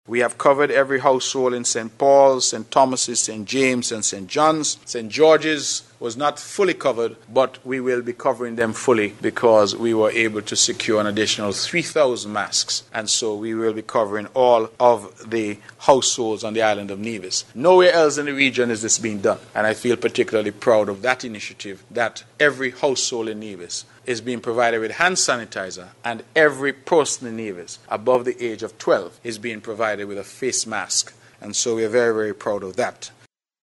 We have covered every household in St. Paul's, St. Thomas's, St. James, and St. John's. St. George's was not fully covered, but we will be covering them fully because we were able to secure an additional 3,000 masks. And so we will be covering all of the households on the island of Nevis. Nowhere else in the region is this being done. And I feel particularly proud of that initiative, that every household in Nevis is being provided with hand sanitizer, and every person in Nevis above the age of 12 is being provided with a face mask. And so we are very, very proud of that.